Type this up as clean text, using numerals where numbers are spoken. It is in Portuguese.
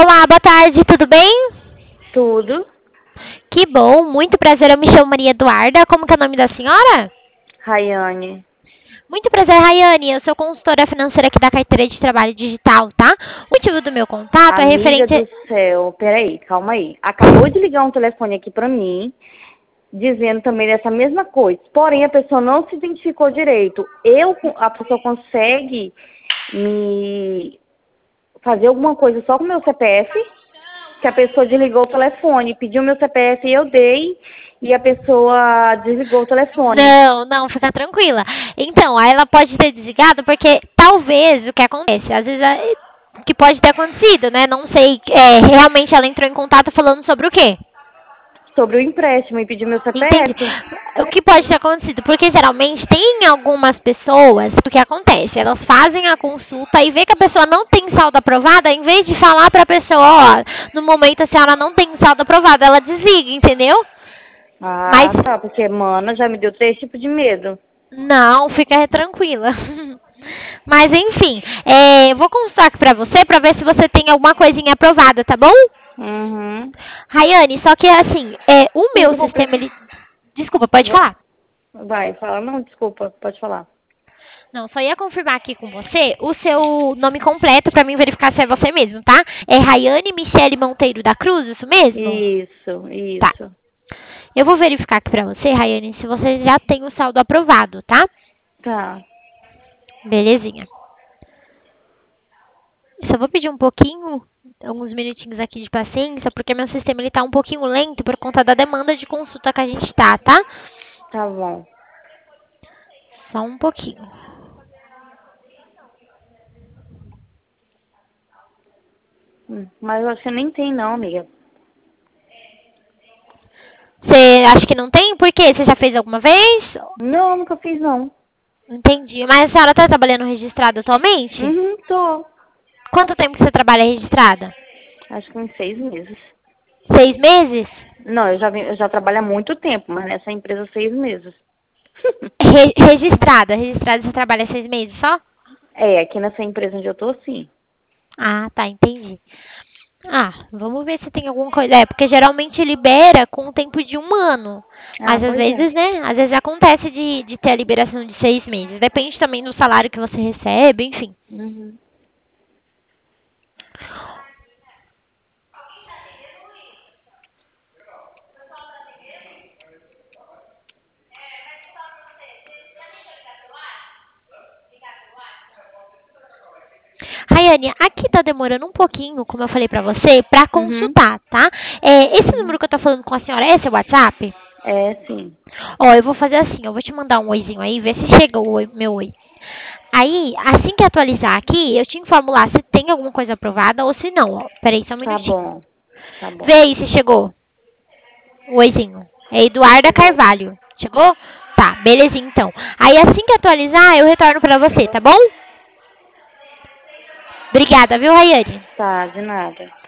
Olá, boa tarde, tudo bem? Tudo. Que bom, muito prazer, eu me chamo Maria Eduarda. Como que é o nome da senhora? Rayane. Muito prazer, Rayane. Eu sou consultora financeira aqui da Carteira de Trabalho Digital, tá? O motivo do meu contato é Amiga referente... do céu, peraí, calma aí. Acabou de ligar um telefone aqui pra mim, dizendo também dessa mesma coisa. Porém, a pessoa não se identificou direito. A pessoa consegue me fazer alguma coisa só com o meu CPF? Que a pessoa desligou o telefone, pediu meu CPF e eu dei, e a pessoa desligou o telefone. Não, fica tranquila. Então, aí ela pode ter desligado porque talvez o que acontece, às vezes o que pode ter acontecido, né? Não sei, realmente ela entrou em contato falando sobre o quê? Sobre o empréstimo e pediu meu Entendi. CPF. O que pode ter acontecido? Porque geralmente tem algumas pessoas, o que acontece? Elas fazem a consulta e vê que a pessoa não tem saldo aprovado, em vez de falar pra pessoa, ó, no momento a senhora não tem saldo aprovado, ela desliga, entendeu? Mas Ah, tá, porque, mano, já me deu 3 tipos de medo. não, fica tranquila. Mas enfim, vou consultar aqui pra você pra ver se você tem alguma coisinha aprovada, tá bom? Uhum. Rayane, só que assim, o Mas meu eu vou sistema, precisar. ele... Desculpa, pode falar. Vai, fala. Não, desculpa, pode falar. Não, só ia confirmar aqui com você o seu nome completo pra mim verificar se é você mesmo, tá? É Rayane Michele Monteiro da Cruz, isso mesmo? Isso, Tá. isso. Eu vou verificar aqui pra você, Rayane, se você já tem o saldo aprovado, tá? Tá. Belezinha. Só vou pedir um pouquinho, alguns minutinhos aqui de paciência, porque meu sistema ele tá um pouquinho lento por conta da demanda de consulta que a gente tá? Tá bom. Só um pouquinho. Mas eu acho que nem tem não, amiga. Você acha que não tem? Por quê? Você já fez alguma vez? Não, nunca fiz não. Entendi. Mas a senhora tá trabalhando registrada atualmente? Uhum, tô. Quanto tempo que você trabalha registrada? Acho que uns 6 meses. 6 meses? Não, eu já trabalho há muito tempo, mas nessa empresa 6 meses. Registrada você trabalha 6 meses só? É, aqui nessa empresa onde eu tô, sim. Ah, tá, entendi. Ah, vamos ver se tem alguma coisa. Porque geralmente libera com o tempo de 1 ano. Ah, Mas às pois é. vezes, né? Às vezes acontece de ter a liberação de 6 meses. Depende também do salário que você recebe, enfim. Uhum. Rayane, aqui tá demorando um pouquinho, como eu falei pra você, pra Uhum. consultar, tá? Esse número que eu tô falando com a senhora é seu WhatsApp? É, sim. Ó, eu vou fazer assim, eu vou te mandar um oizinho aí, ver se chega o meu oi. Aí, assim que atualizar aqui, eu te informo lá se tem alguma coisa aprovada ou se não. Ó, peraí, só um Tá minutinho. bom. Tá bom. Vê aí se chegou o oizinho. É Eduarda Chegou. Carvalho. Chegou? Tá, belezinha então. Aí, assim que atualizar, eu retorno pra você, tá bom? Obrigada, viu, Rayane? Tá, de nada.